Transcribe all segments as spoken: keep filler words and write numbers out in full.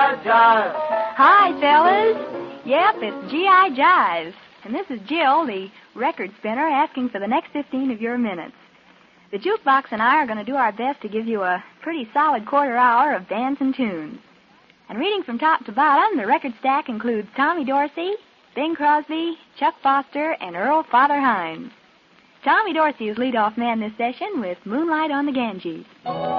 I. Jive. Hi, fellas. Yep, it's G I. Jive. And this is Jill, the record spinner, asking for the next fifteen of your minutes. The jukebox and I are going to do our best to give you a pretty solid quarter hour of dancing tunes. And reading from top to bottom, the record stack includes Tommy Dorsey, Bing Crosby, Chuck Foster, and Earl Father Hines. Tommy Dorsey is lead-off man this session with Moonlight on the Ganges.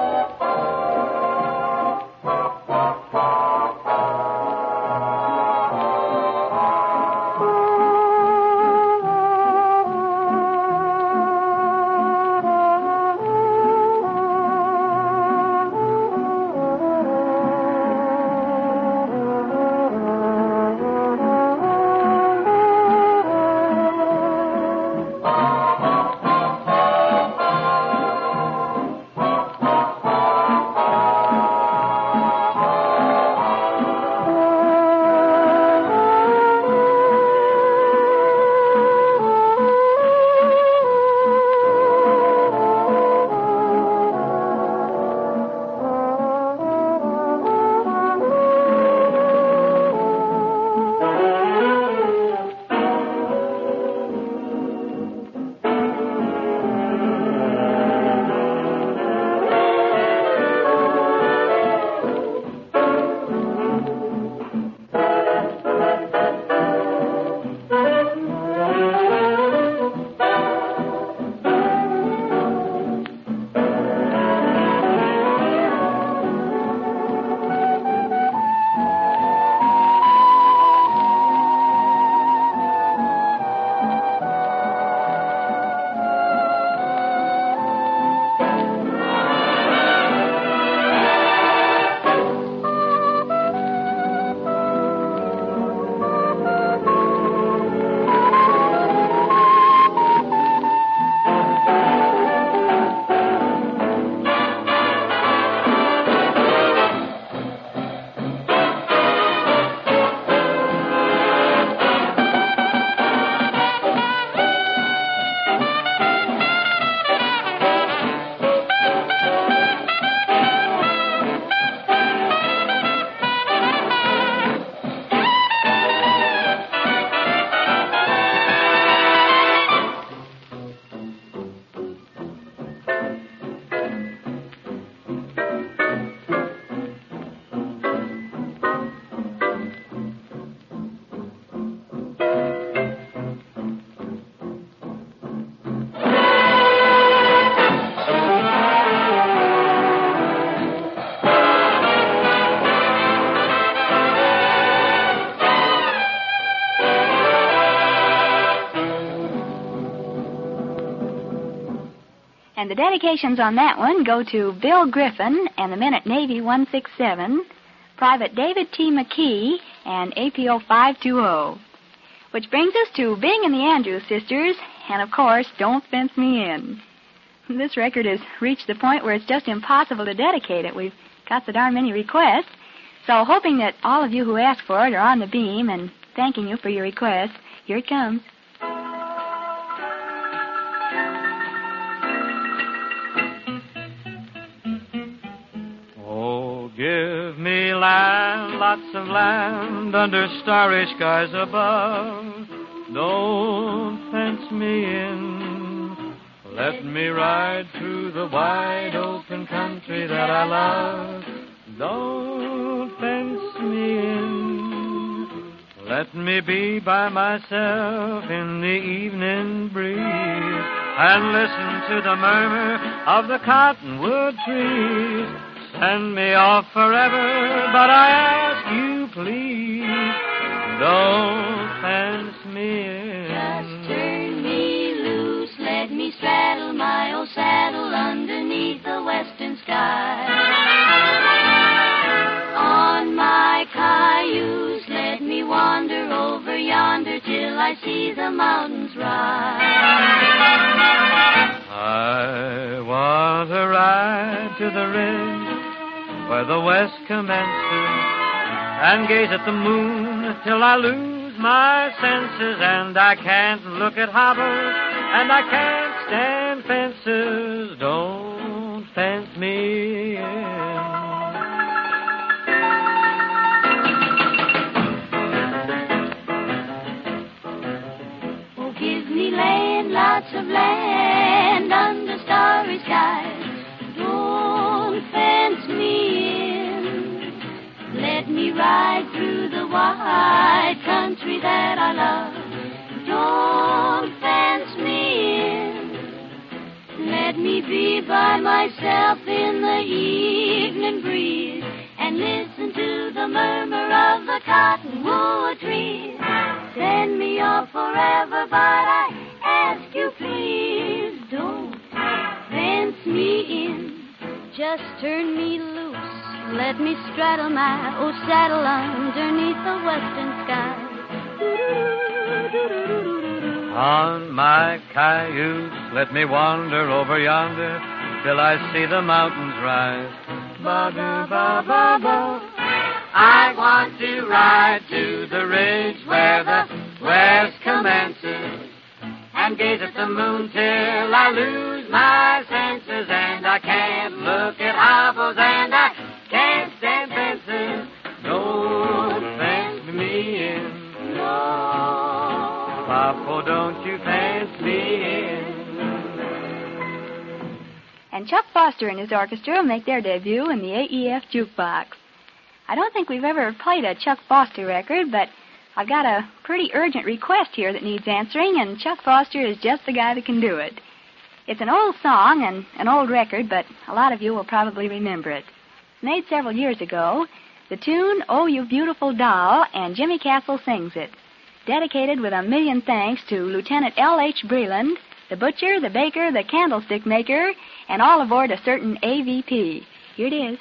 And the dedications on that one go to Bill Griffin and the men at Navy one six seven, Private David T. McKee, and A P O five two zero. Which brings us to Bing and the Andrews Sisters, and of course, Don't Fence Me In. This record has reached the point where it's just impossible to dedicate it. We've got so darn many requests. So hoping that all of you who asked for it are on the beam and thanking you for your request, here it comes. Give me land, lots of land, under starry skies above. Don't fence me in. Let me ride through the wide open country that I love. Don't fence me in. Let me be by myself in the evening breeze and listen to the murmur of the cottonwood trees. Send me off forever, but I ask you, please, don't fence me in. Just turn me loose, let me straddle my old saddle underneath the western sky. On my cayuse, let me wander over yonder till I see the mountains rise. I want to ride to the ridge where the west commences, and gaze at the moon till I lose my senses, and I can't look at hobbles, and I can't stand fences. Don't fence me in. of land under starry skies. Don't fence me in. Let me ride through the wide country that I love. Don't fence me in. Let me be by myself in the evening breeze and listen to the murmur of the cottonwood trees. Send me off forever, but I ask you please don't fence me in. Just turn me loose. Let me straddle my old saddle underneath the western sky. On my cayuse, let me wander over yonder till I see the mountains rise. Ba-da-ba-ba-ba. I want to ride to the ridge where the west commences and gaze at the moon till I lose my senses, and I can't look at hobbles and I can't stand fences. Don't fence me in. No. Papa, don't you fence me in. And Chuck Foster and his orchestra will make their debut in the A E F Jukebox. I don't think we've ever played a Chuck Foster record, but I've got a pretty urgent request here that needs answering, and Chuck Foster is just the guy that can do it. It's an old song and an old record, but a lot of you will probably remember it. Made several years ago, the tune, Oh You Beautiful Doll, and Jimmy Castle sings it. Dedicated with a million thanks to Lieutenant L H Breland, the butcher, the baker, the candlestick maker, and all aboard a certain A V P. Here it is.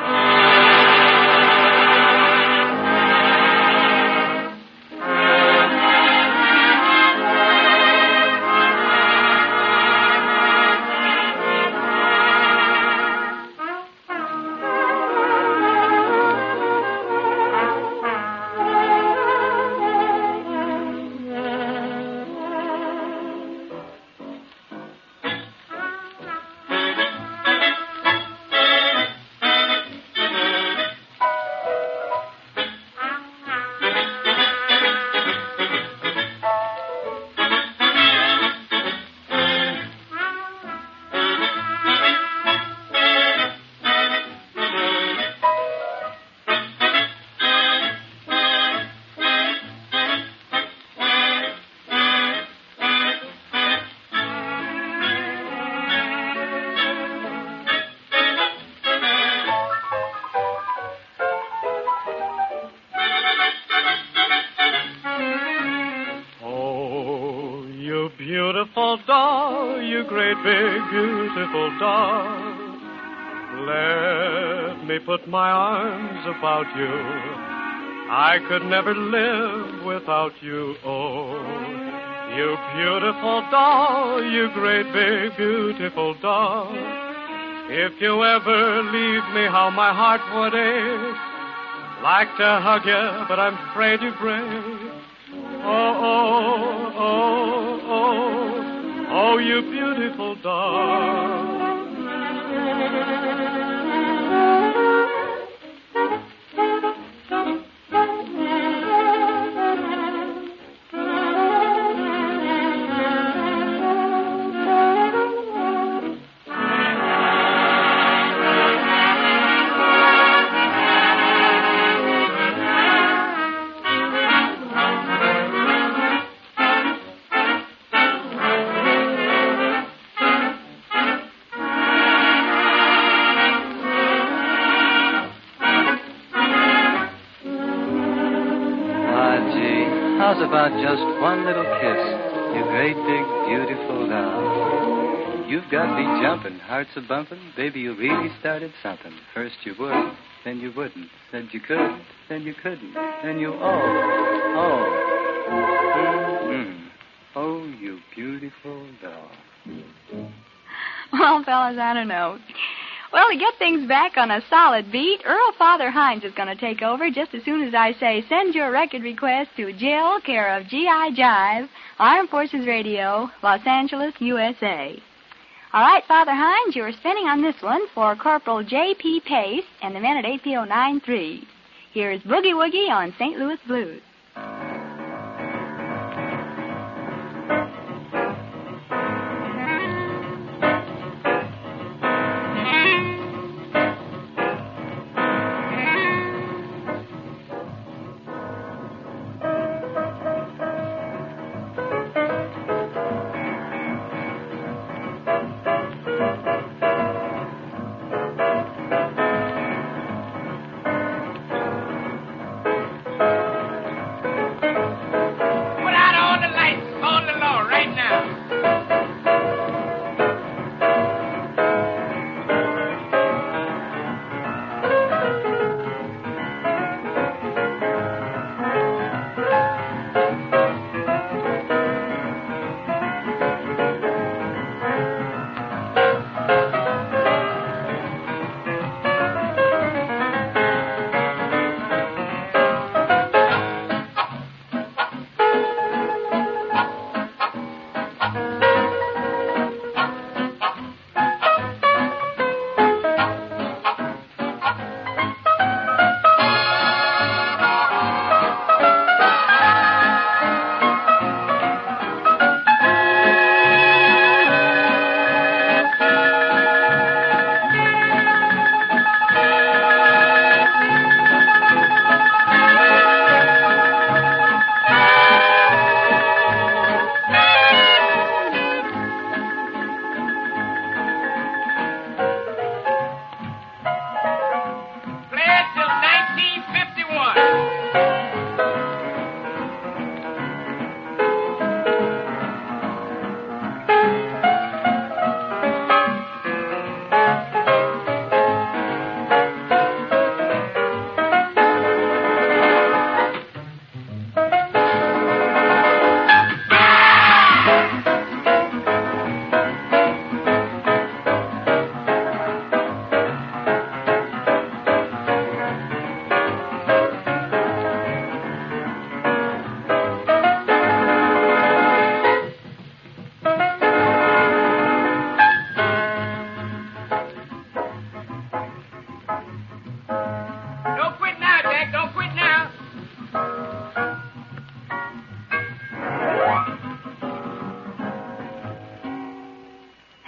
Beautiful doll, you great big beautiful doll. Let me put my arms about you. I could never live without you, oh. You beautiful doll, you great big beautiful doll. If you ever leave me, how my heart would ache. Like to hug you, but I'm afraid you break. Oh, oh, oh, oh, oh, you beautiful doll. How's about just one little kiss, you great big beautiful doll? You've got me jumping, hearts a bumping, baby, you really started something. First you would, then you wouldn't. Said you could, then you couldn't. Then you oh, oh, mm-hmm. Oh, you beautiful doll. Well, fellas, I don't know. Well, to get things back on a solid beat, Earl Father Hines is going to take over just as soon as I say send your record request to Jill, care of G I Jive, Armed Forces Radio, Los Angeles, U S A. All right, Father Hines, you're spinning on this one for Corporal J P Pace and the men at A P O nine three. Here's Boogie Woogie on Saint Louis Blues.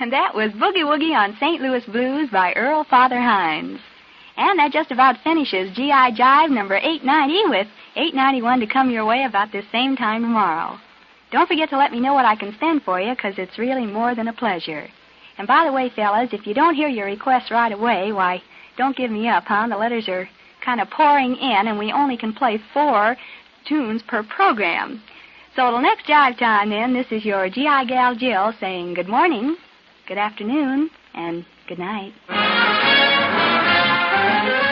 And that was Boogie Woogie on Saint Louis Blues by Earl Father Hines. And that just about finishes G I. Jive number eight ninety with eight ninety-one to come your way about this same time tomorrow. Don't forget to let me know what I can send for you, because it's really more than a pleasure. And by the way, fellas, if you don't hear your request right away, why, don't give me up, huh? The letters are kind of pouring in, and we only can play four tunes per program. So till next Jive time, then, this is your G I. Gal Jill saying good morning, good afternoon, and good night.